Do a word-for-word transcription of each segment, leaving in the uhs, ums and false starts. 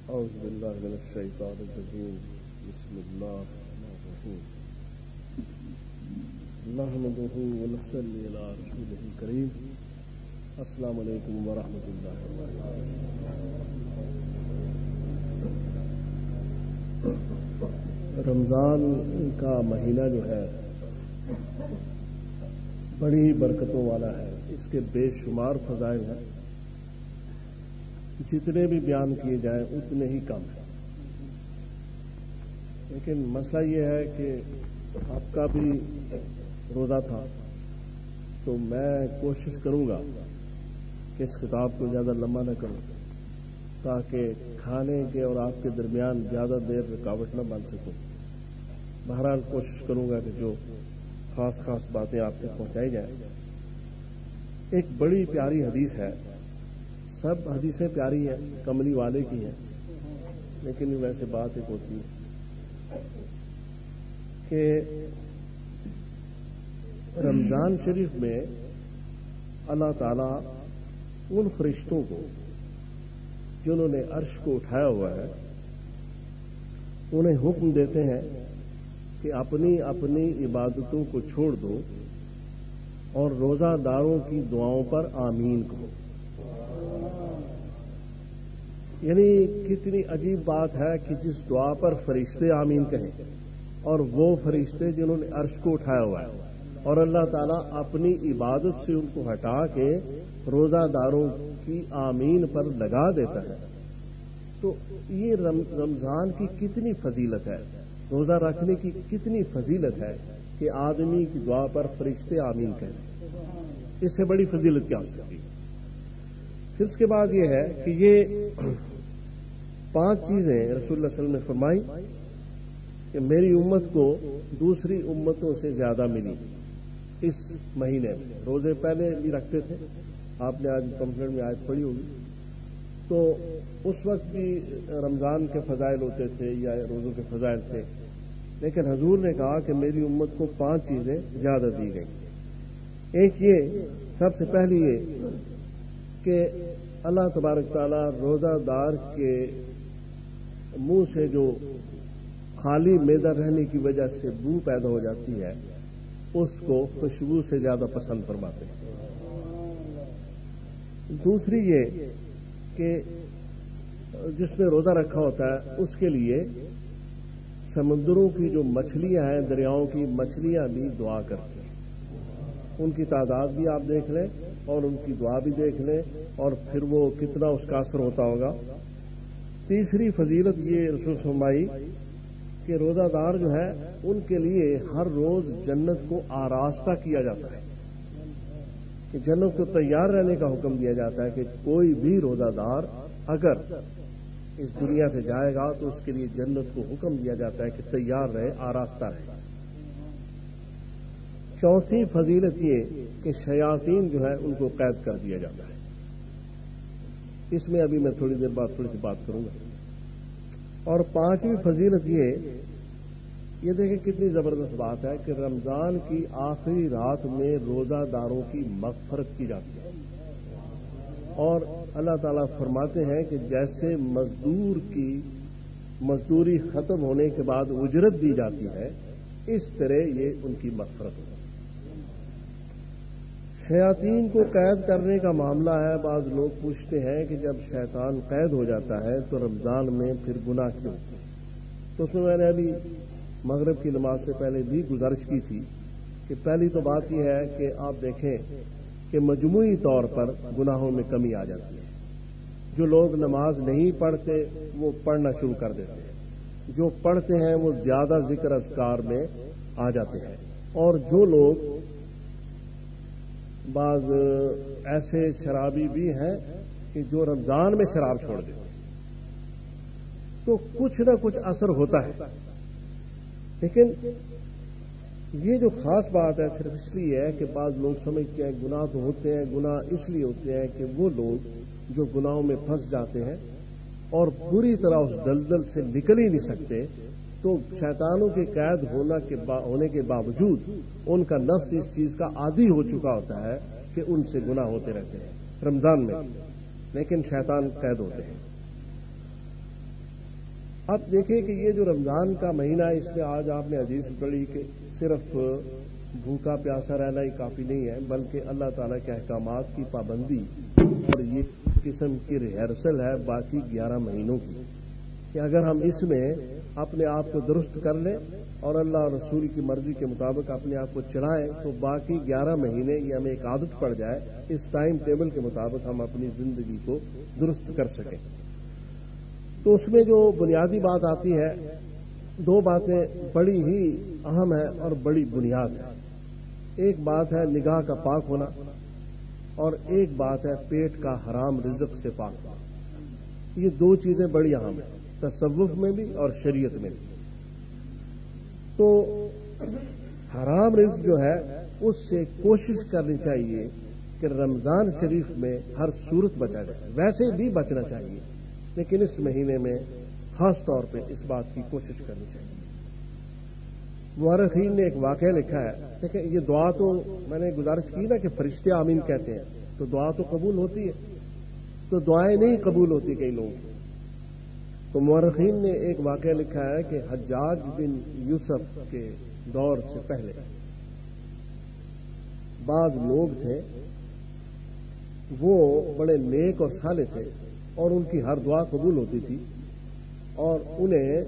أعوذ بالله من الشيطان الرجيم بسم الله الرحمن الرحيم نحمده ونصلي على رسوله الكريم السلام علیکم ورحمۃ اللہ وبرکاتہ۔ رمضان کا مہینہ جو ہے بڑی برکتوں والا ہے، اس کے بے شمار فضائل ہیں، جتنے بھی بیان کیے جائیں اتنے ہی کم ہیں۔ لیکن مسئلہ یہ ہے کہ آپ کا بھی روزہ تھا، تو میں کوشش کروں گا کہ اس خطاب کو زیادہ لمبا نہ کروں تاکہ کھانے کے اور آپ کے درمیان زیادہ دیر رکاوٹ نہ بن سکوں۔ بہرحال کوشش کروں گا کہ جو خاص خاص باتیں آپ تک پہنچائی جائیں۔ ایک بڑی پیاری حدیث ہے، سب حدیثیں پیاری ہیں، کملی والے کی ہیں، لیکن ویسے بات ایک ہوتی ہے کہ رمضان شریف میں اللہ تعالیٰ ان فرشتوں کو جنہوں نے عرش کو اٹھایا ہوا ہے انہیں حکم دیتے ہیں کہ اپنی اپنی عبادتوں کو چھوڑ دو اور روزہ داروں کی دعاؤں پر آمین کہو۔ یعنی کتنی عجیب بات ہے کہ جس دعا پر فرشتے آمین کہیں، اور وہ فرشتے جنہوں نے عرش کو اٹھایا ہوا ہے، اور اللہ تعالیٰ اپنی عبادت سے ان کو ہٹا کے روزہ داروں کی آمین پر لگا دیتا ہے۔ تو یہ رمضان کی کتنی فضیلت ہے، روزہ رکھنے کی کتنی فضیلت ہے کہ آدمی کی دعا پر فرشتے آمین کہیں، اس سے بڑی فضیلت کیا ہو سکتی ہے؟ پھر اس کے بعد یہ ہے کہ یہ پانچ چیزیں رسول اللہ صلی اللہ علیہ وسلم نے فرمائی کہ میری امت کو دوسری امتوں سے زیادہ ملی اس مہینے میں۔ روزے پہلے بھی رکھتے تھے، آپ نے آج پمفلٹ میں آیت پڑھی ہوگی، تو اس وقت بھی رمضان کے فضائل ہوتے تھے یا روزوں کے فضائل تھے، لیکن حضور نے کہا کہ میری امت کو پانچ چیزیں زیادہ دی گئیں۔ ایک یہ، سب سے پہلی یہ کہ اللہ تبارک تعالیٰ روزہ دار کے منہ سے جو خالی معدہ رہنے کی وجہ سے بو پیدا ہو جاتی ہے اس کو خوشبو سے زیادہ پسند فرماتے ہیں۔ دوسری یہ کہ جس نے روزہ رکھا ہوتا ہے اس کے لیے سمندروں کی جو مچھلیاں ہیں، دریاؤں کی مچھلیاں بھی دعا کرتی ہیں، ان کی تعداد بھی آپ دیکھ لیں اور ان کی دعا بھی دیکھ لیں، اور پھر وہ کتنا اس کا اثر ہوتا ہوگا۔ تیسری فضیلت یہ رسول فرمائی کہ روزہ دار جو ہے ان کے لیے ہر روز جنت کو آراستہ کیا جاتا ہے، کہ جنت کو تیار رہنے کا حکم دیا جاتا ہے کہ کوئی بھی روزہ دار اگر اس دنیا سے جائے گا تو اس کے لیے جنت کو حکم دیا جاتا ہے کہ تیار رہے، آراستہ رہے۔ چوتھی فضیلت یہ کہ شیاطین جو ہے ان کو قید کر دیا جاتا ہے۔ اس میں ابھی میں تھوڑی دیر بعد تھوڑی سی بات کروں گا۔ اور پانچویں فضیلت یہ یہ دیکھیں کتنی زبردست بات ہے کہ رمضان کی آخری رات میں روزہ داروں کی مغفرت کی جاتی ہے، اور اللہ تعالیٰ فرماتے ہیں کہ جیسے مزدور کی مزدوری ختم ہونے کے بعد اجرت دی جاتی ہے، اس طرح یہ ان کی مغفرت ہوتی ہے۔ شیاطین کو قید کرنے کا معاملہ ہے، بعض لوگ پوچھتے ہیں کہ جب شیطان قید ہو جاتا ہے تو رمضان میں پھر گناہ کیوں؟ تو اس میں میں نے ابھی مغرب کی نماز سے پہلے بھی گزارش کی تھی کہ پہلی تو بات یہ ہے کہ آپ دیکھیں کہ مجموعی طور پر گناہوں میں کمی آ جاتی ہے۔ جو لوگ نماز نہیں پڑھتے وہ پڑھنا شروع کر دیتے ہیں، جو پڑھتے ہیں وہ زیادہ ذکر اذکار میں آ جاتے ہیں، اور جو لوگ بعض ایسے شرابی بھی ہیں کہ جو رمضان میں شراب چھوڑ دیتے ہیں، تو کچھ نہ کچھ اثر ہوتا ہے۔ لیکن یہ جو خاص بات ہے صرف اس لیے ہے کہ بعض لوگ سمجھتے ہیں گناہ تو ہوتے ہیں، گناہ اس لیے ہوتے ہیں کہ وہ لوگ جو گناہوں میں پھنس جاتے ہیں اور پوری طرح اس دلدل سے نکل ہی نہیں سکتے، تو شیطانوں کے قید ہونا کے با ہونے کے باوجود ان کا نفس اس چیز کا عادی ہو چکا ہوتا ہے کہ ان سے گناہ ہوتے رہتے ہیں رمضان میں، لیکن شیطان قید ہوتے ہیں۔ اب دیکھیں کہ یہ جو رمضان کا مہینہ ہے، اس میں آج آپ نے حدیث پڑھی کہ صرف بھوکا پیاسا رہنا ہی کافی نہیں ہے، بلکہ اللہ تعالیٰ کے احکامات کی پابندی اور یہ قسم کی ریہرسل ہے باقی گیارہ مہینوں کی، کہ اگر ہم اس میں اپنے آپ کو درست کر لیں اور اللہ اور رسول کی مرضی کے مطابق اپنے آپ کو چلائیں تو باقی گیارہ مہینے یہ ہمیں ایک عادت پڑ جائے، اس ٹائم ٹیبل کے مطابق ہم اپنی زندگی کو درست کر سکیں۔ تو اس میں جو بنیادی بات آتی ہے، دو باتیں بڑی ہی اہم ہیں اور بڑی بنیاد ہے۔ ایک بات ہے نگاہ کا پاک ہونا اور ایک بات ہے پیٹ کا حرام رزق سے پاک ہونا۔ یہ دو چیزیں بڑی اہم ہیں، تصوف میں بھی اور شریعت میں بھی۔ تو حرام رزق جو ہے اس سے کوشش کرنی چاہیے کہ رمضان شریف میں ہر صورت بچا جائے، ویسے بھی بچنا چاہیے لیکن اس مہینے میں خاص طور پہ اس بات کی کوشش کرنی چاہیے۔ مورخین نے ایک واقعہ لکھا ہے، دیکھیں یہ دعا تو میں نے گزارش کی نا کہ فرشتے آمین کہتے ہیں تو دعا تو قبول ہوتی ہے، تو دعائیں نہیں قبول ہوتی کئی لوگوں کی۔ تو مورخین نے ایک واقعہ لکھا ہے کہ حجاج بن یوسف کے دور سے پہلے بعض لوگ تھے، وہ بڑے نیک اور صالح تھے اور ان کی ہر دعا قبول ہوتی تھی اور انہیں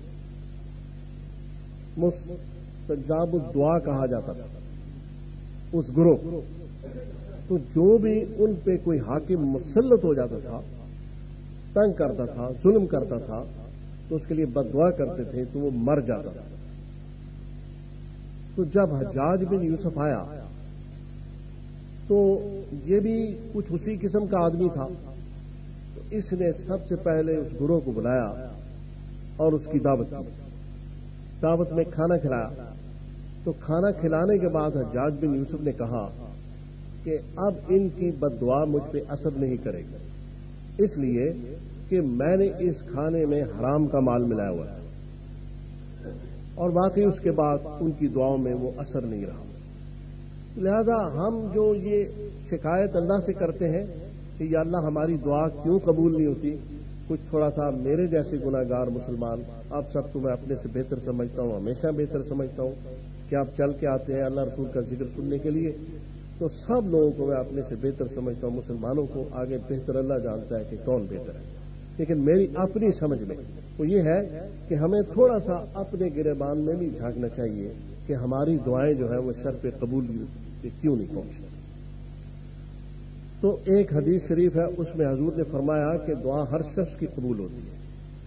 مستجاب الدعا کہا جاتا تھا اس گروہ۔ تو جو بھی ان پہ کوئی حاکم مسلط ہو جاتا تھا، تنگ کرتا تھا، ظلم کرتا تھا، تو اس کے لیے بد دعا کرتے تھے تو وہ مر جاتا تھا۔ تو جب حجاج بن یوسف آیا تو یہ بھی کچھ اسی قسم کا آدمی تھا، تو اس نے سب سے پہلے اس گروہ کو بلایا اور اس کی دعوت کی، دعوت میں کھانا کھلایا۔ تو کھانا کھلانے کے بعد حجاج بن یوسف نے کہا کہ اب ان کی بد دعا مجھ پہ اثر نہیں کرے گی، اس لیے کہ میں نے اس کھانے میں حرام کا مال ملایا ہوا ہے، اور واقعی اس کے بعد ان کی دعاؤں میں وہ اثر نہیں رہا۔ لہذا ہم جو یہ شکایت اللہ سے کرتے ہیں کہ یا اللہ ہماری دعا کیوں قبول نہیں ہوتی، کچھ تھوڑا سا میرے جیسے گناہ گار مسلمان، آپ سب کو میں اپنے سے بہتر سمجھتا ہوں، ہمیشہ بہتر سمجھتا ہوں کہ آپ چل کے آتے ہیں اللہ رسول کا ذکر سننے کے لیے، تو سب لوگوں کو میں اپنے سے بہتر سمجھتا ہوں، مسلمانوں کو آگے بہتر اللہ جانتا ہے کہ کون بہتر ہے، لیکن میری اپنی سمجھ میں وہ یہ ہے کہ ہمیں تھوڑا سا اپنے گریبان میں بھی جھانکنا چاہیے کہ ہماری دعائیں جو ہیں وہ شرف قبول کیوں نہیں پہنچتی۔ تو ایک حدیث شریف ہے، اس میں حضور نے فرمایا کہ دعا ہر شخص کی قبول ہوتی ہے،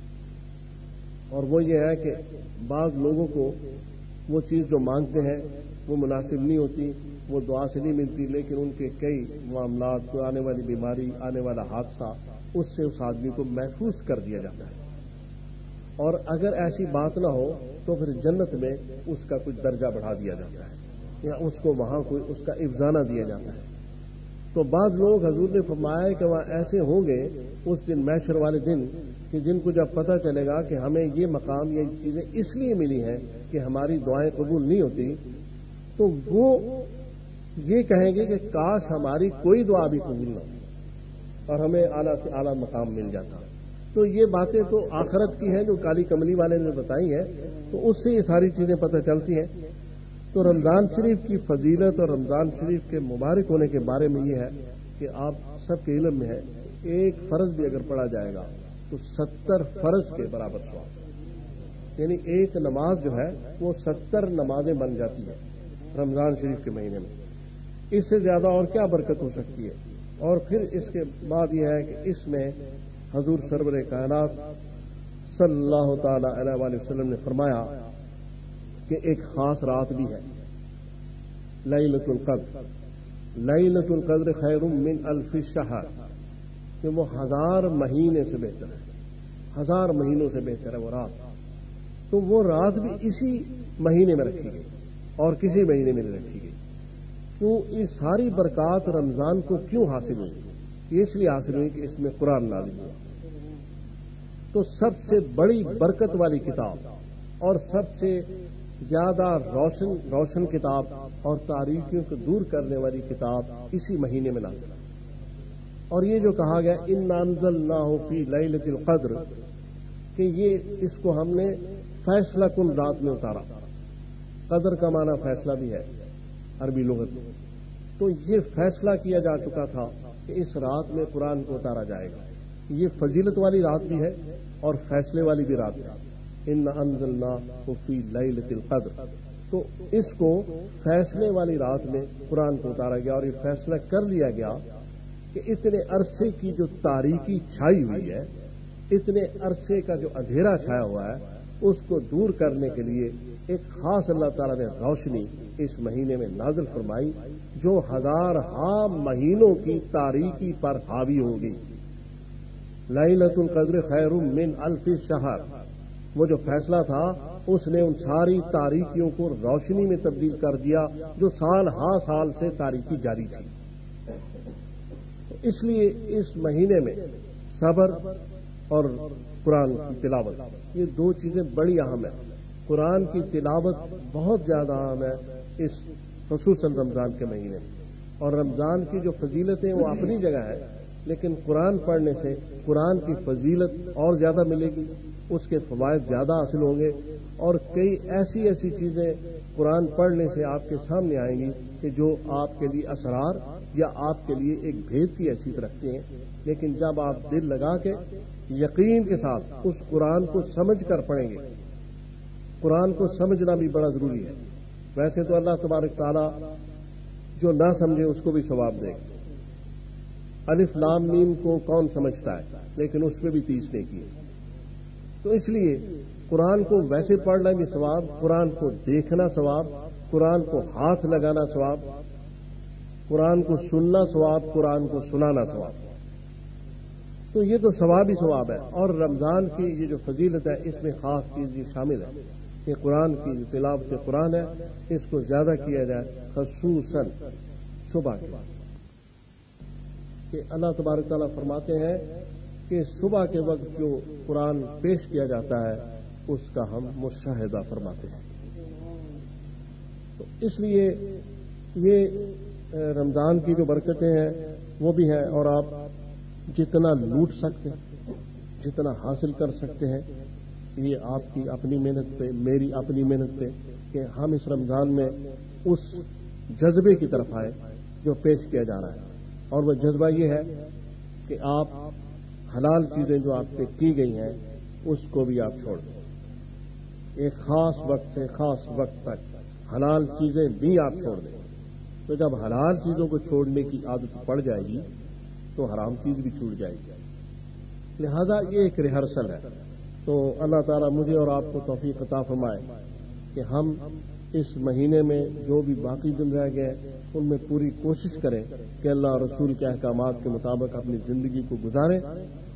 اور وہ یہ ہے کہ بعض لوگوں کو وہ چیز جو مانگتے ہیں وہ مناسب نہیں ہوتی، وہ دعا سے نہیں ملتی، لیکن ان کے کئی معاملات، کو آنے والی بیماری، آنے والا حادثہ، اس سے اس آدمی کو محفوظ کر دیا جاتا ہے، اور اگر ایسی بات نہ ہو تو پھر جنت میں اس کا کچھ درجہ بڑھا دیا جاتا ہے یا اس کو وہاں کوئی اس کا افزانہ دیا جاتا ہے۔ تو بعض لوگ حضور نے فرمایا کہ وہاں ایسے ہوں گے اس دن محشر والے دن کہ جن کو جب پتہ چلے گا کہ ہمیں یہ مقام یہ چیزیں اس لیے ملی ہیں کہ ہماری دعائیں قبول نہیں ہوتی، تو وہ یہ کہیں گے کہ کاش ہماری کوئی دعا بھی قبول نہ ہو اور ہمیں اعلیٰ سے اعلیٰ مقام مل جاتا۔ تو یہ باتیں تو آخرت کی ہیں جو کالی کملی والے نے بتائی ہیں، تو اس سے یہ ساری چیزیں پتہ چلتی ہیں۔ تو رمضان شریف کی فضیلت اور رمضان شریف کے مبارک ہونے کے بارے میں یہ ہے کہ آپ سب کے علم میں ہے، ایک فرض بھی اگر پڑھا جائے گا تو ستر فرض کے برابر ثواب، یعنی ایک نماز جو ہے وہ ستر نمازیں بن جاتی ہیں رمضان شریف کے مہینے میں۔ اس سے زیادہ اور کیا برکت ہو سکتی ہے؟ اور پھر اس کے بعد یہ ہے کہ اس میں حضور سرور کائنات صلی اللہ تعالی علیہ وآلہ وسلم نے فرمایا کہ ایک خاص رات بھی ہے، لیلۃ القدر۔ لیلۃ القدر خیر من الف شہر، کہ وہ ہزار مہینے سے بہتر ہے، ہزار مہینوں سے بہتر ہے وہ رات۔ تو وہ رات بھی اسی مہینے میں رکھی گئی اور کسی مہینے میں نہیں رکھی گئی۔ تو یہ ساری برکات رمضان کو کیوں حاصل ہوئی؟ یہ اس لیے حاصل ہوئی کہ اس میں قرآن نازل ہوا۔ تو سب سے بڑی برکت والی کتاب اور سب سے زیادہ روشن روشن کتاب اور تاریکیوں کو دور کرنے والی کتاب اسی مہینے میں نازل ہوئی۔ اور یہ جو کہا گیا انا انزلناہ فی لیلۃ القدر، کہ یہ اس کو ہم نے فیصلہ کن رات میں اتارا. قدر کا معنی فیصلہ بھی ہے عربی لغت میں. تو یہ فیصلہ کیا جا چکا تھا کہ اس رات میں قرآن کو اتارا جائے گا. یہ فضیلت والی رات بھی ہے اور فیصلے والی بھی رات ہے. ان انزلناہ فی لیلۃ القدر. تو اس کو فیصلے والی رات میں قرآن کو اتارا گیا اور یہ فیصلہ کر لیا گیا کہ اتنے عرصے کی جو تاریکی چھائی ہوئی ہے، اتنے عرصے کا جو اندھیرا چھایا ہوا ہے، اس کو دور کرنے کے لیے ایک خاص اللہ تعالیٰ نے روشنی اس مہینے میں نازل فرمائی جو ہزار ہاں مہینوں کی تاریکی پر حاوی ہوگی. لیلۃ القدر خیر من الف شہر. وہ جو فیصلہ تھا اس نے ان ساری تاریکیوں کو روشنی میں تبدیل کر دیا جو سال ہاں سال سے تاریکی جاری تھی. اس لیے اس مہینے میں صبر اور قرآن کی تلاوت، یہ دو چیزیں بڑی اہم ہیں. قرآن کی تلاوت بہت زیادہ اہم ہے اس خصوصاً رمضان کے مہینے میں. اور رمضان کی جو فضیلتیں وہ اپنی جگہ ہے، لیکن قرآن پڑھنے سے قرآن کی فضیلت اور زیادہ ملے گی، اس کے فوائد زیادہ حاصل ہوں گے. اور کئی ایسی ایسی چیزیں قرآن پڑھنے سے آپ کے سامنے آئیں گی کہ جو آپ کے لیے اسرار یا آپ کے لیے ایک بھید کی حیثیت رکھتے ہیں. لیکن جب آپ دل لگا کے یقین کے ساتھ اس قرآن کو سمجھ کر پڑھیں گے، قرآن کو سمجھنا بھی بڑا ضروری ہے. ویسے تو اللہ تبارک تعالیٰ جو نہ سمجھے اس کو بھی ثواب دے گا. الف لام میم کو کون سمجھتا ہے، لیکن اس پہ بھی تیس نے کی. تو اس لیے قرآن کو ویسے پڑھنا بھی ثواب، قرآن کو دیکھنا ثواب، قرآن کو ہاتھ لگانا ثواب، قرآن کو سننا ثواب، قرآن کو سنانا ثواب. تو یہ تو ثواب ہی ثواب ہے. اور رمضان کی یہ جو فضیلت ہے اس میں خاص چیز یہ شامل ہے کہ قرآن کی جو تلاوت قرآن ہے اس کو زیادہ کیا جائے، خصوصاً صبح کے بعد. کہ اللہ تبارک تعالیٰ فرماتے ہیں کہ صبح کے وقت جو قرآن پیش کیا جاتا ہے اس کا ہم مشاہدہ فرماتے ہیں. تو اس لیے یہ رمضان کی جو برکتیں ہیں وہ بھی ہیں. اور آپ جتنا لوٹ سکتے ہیں، جتنا حاصل کر سکتے ہیں، یہ آپ کی اپنی محنت پہ، میری اپنی محنت پہ، کہ ہم اس رمضان میں اس جذبے کی طرف آئے جو پیش کیا جا رہا ہے. اور وہ جذبہ یہ ہے کہ آپ حلال چیزیں جو آپ پہ کی گئی ہیں اس کو بھی آپ چھوڑ دیں. ایک خاص وقت سے خاص وقت تک حلال چیزیں بھی آپ چھوڑ دیں. تو جب حلال چیزوں کو چھوڑنے کی عادت پڑ جائے گی تو حرام چیز بھی چھوٹ جائے گی. لہذا یہ ایک ریہرسل ہے. تو اللہ تعالیٰ مجھے اور آپ کو توفیق عطا فرمائے کہ ہم اس مہینے میں جو بھی باقی دن رہ گئے ان میں پوری کوشش کریں کہ اللہ اور رسول کے احکامات کے مطابق اپنی زندگی کو گزاریں